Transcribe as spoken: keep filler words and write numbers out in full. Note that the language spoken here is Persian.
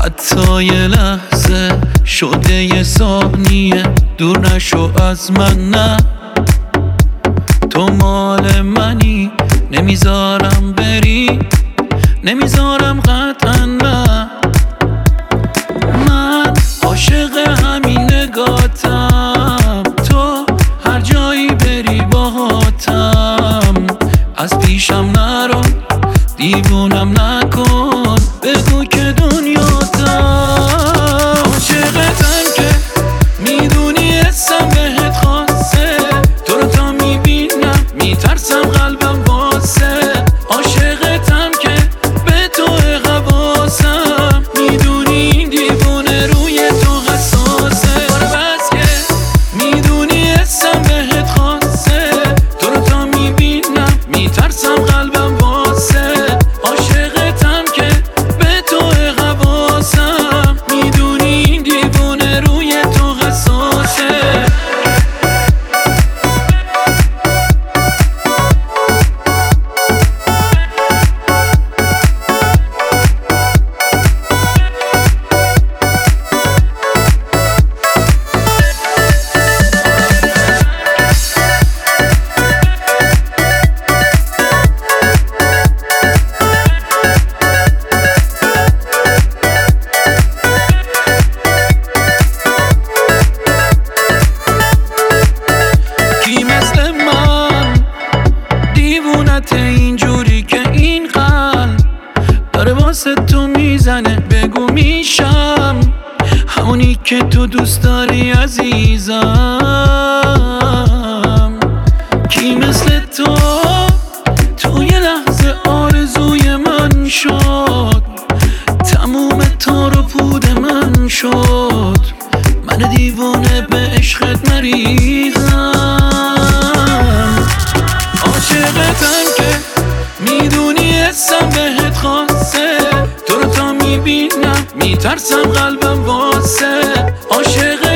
حتی یه لحظه شده یه ثانیه دور نشو از من، نه تو مال منی، نمیذارم بری، نمیذارم قطعا، نه من عاشق همین نگاتم، تو هر جایی بری باهاتم، از پیشم نرو دیوونم نکن، بگو که دنیاتم عاشقتم که میدونی حسم بهت خاصه، تو رو تا میبینم میترسم قلبم واسه، عاشقتم که به تو حواسم، میدونی این دیوونه روی تو حساسه، بس که میدونی حسم بهت خاصه، تو رو تا میبینم میترسم قلبم واسه، عاشقتم که به تو حواسم، میدونی این دیوونه روی تو حساسه. اینجوری که این قلب داره واسه تو میزنه، بگو میشم همونی که تو دوست داری عزیزم، کی مثل تو تو یه لحظه آرزوی من شد، تموم تار و پود من شد، من دیوانه به عشقت مریضم، عاشقتم که میدونی حسم بهت خاصه، تو رو تا میبینم میترسم قلبم واسه، عاشق